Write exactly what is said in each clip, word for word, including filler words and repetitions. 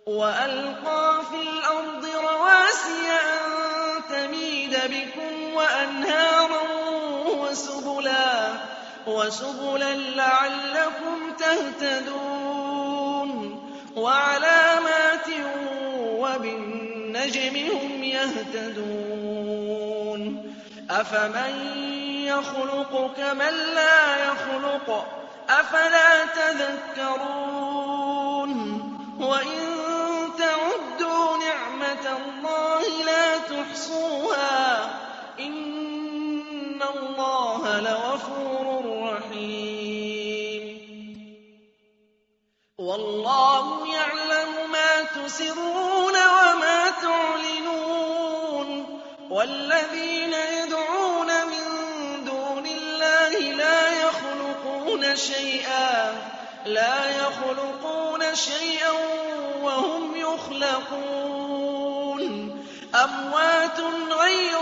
وَأَلْقَىٰ فِي الْأَرْضِ رَوَاسِيَ أَن تَمِيدَ بِكُمْ وَأَنْهَارًا وَسُبُلًا وَسُبُلًا لَّعَلَّكُمْ تَهْتَدُونَ وَعَلَامَاتٍ ۚ وَبِالنَّجْمِ هُمْ يَهْتَدُونَ أَفَمَن يَخْلُقُ كَمَن لَّا يَخْلُقُ ۗ أَفَلَا تَذَكَّرُونَ وَإِن تَعُدُّوا نِعْمَةَ اللَّهِ لَا تُحْصُوهَا ۗ إِنَّ اللَّهَ لَغَفُورٌ رَّحِيمٌ وَاللَّهُ يَعْلَمُ مَا تُسِرُّونَ وَمَا تُعْلِنُونَ وَالَّذِينَ يَدْعُونَ مِن دُونِ اللَّهِ لَا يَخْلُقُونَ شَيْئًا لا يخلقون شيئا وهم يخلقون أموات غير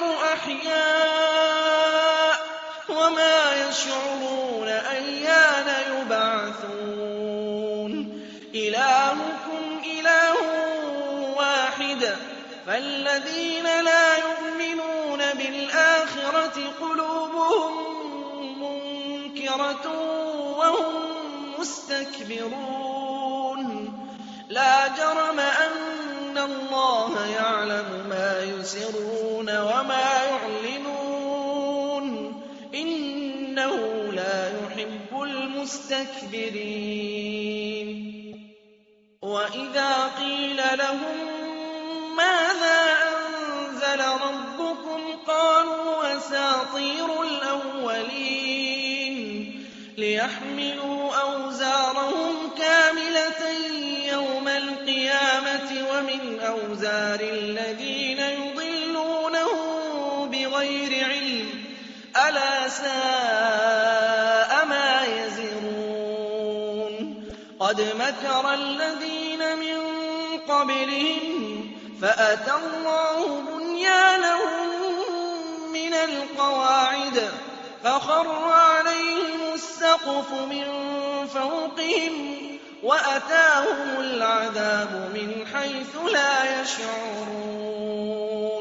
أحياء وما يشعرون أيان يبعثون إلهكم إله واحد فالذين لا يؤمنون بالآخرة قلوبهم منكرة وهم مستكبرون لا جرم أن الله يعلم ما يسرون وما يعلنون إنه لا يحب المستكبرين وإذا قيل لهم ماذا أنزل ربكم قالوا أساطير الأولين ليحملوا أوزارهم كاملة يوم القيامة ومن أوزار الذين يضلونهم بغير علم ألا ساء ما يزرون قد مكر الذين من قبلهم فأتى الله بنيانهم من القواعد فخر عليهم السقف من فوقهم وأتاهم العذاب من حيث لا يشعرون